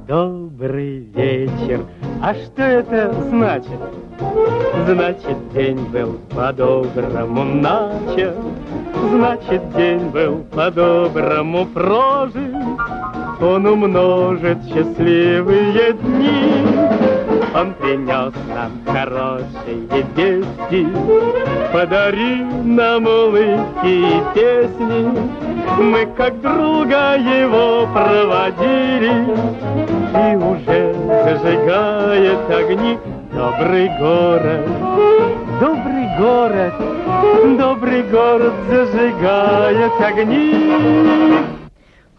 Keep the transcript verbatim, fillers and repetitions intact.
Добрый вечер. А что это значит? Значит, день был по-доброму начат, значит, день был по-доброму прожит. Он умножит счастливые дни. Он принес нам хорошие вести, подарил нам улыбки и песни. Мы как друга его проводили, и уже зажигает огни добрый город. Добрый город, добрый город зажигает огни.